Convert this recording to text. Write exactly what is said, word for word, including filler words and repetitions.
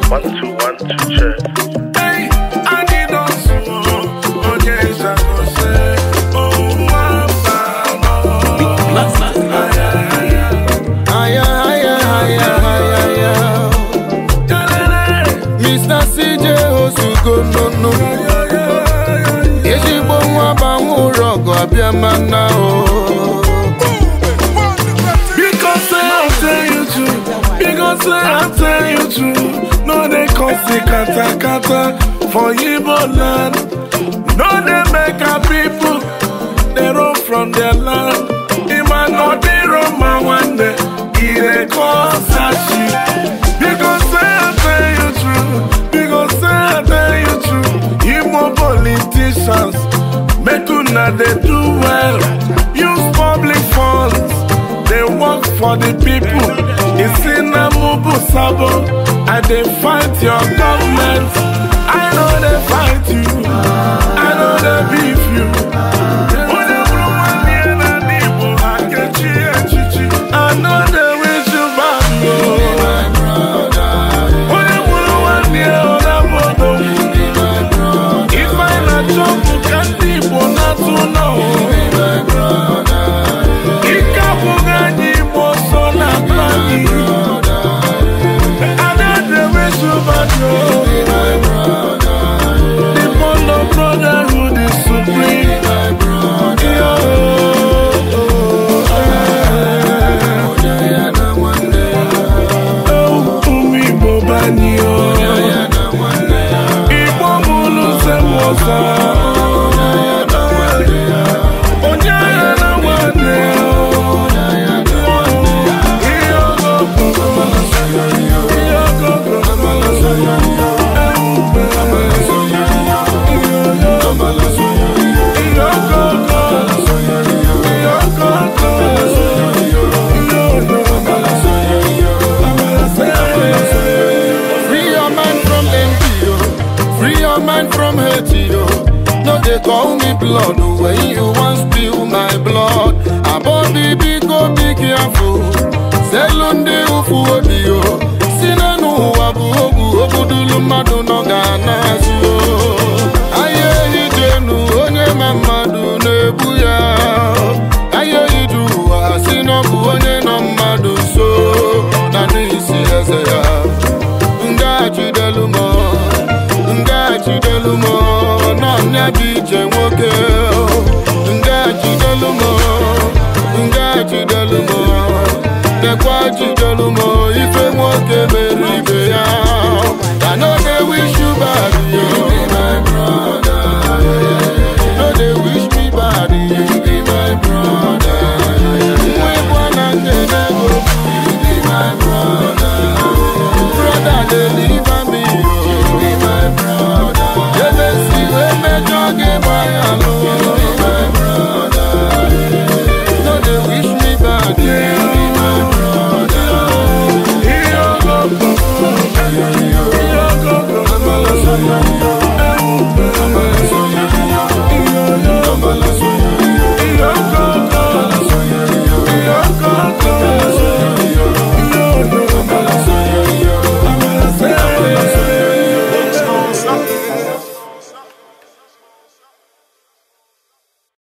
One, two, one, two, check. Hey, I need us. Oh, yes, I go say. Oh, my Mister C J Osugo no no. Eji bo nwa ba nwuro go abia mana o. Because I tell you true, because I tell you true. No they come see kata kata for Igbo land. No they make our people they run from their land. It might not be Roma one day, it cause Sashi. Because I tell you true, because I tell you true. Igbo politicians make una they do well. Use public funds, they work for the people. It's in a mubu sabo, and they fight your government. I know they fight you, I know they beef you. I know they wish you back, no. If I not jump, you can't be born not to know. The bond of brotherhood is supreme. Oh, Umi Bobanio. Igbo Mulu Semosa. They call me blood when you want spill my blood. About the big go be careful. Selunde ufu odio.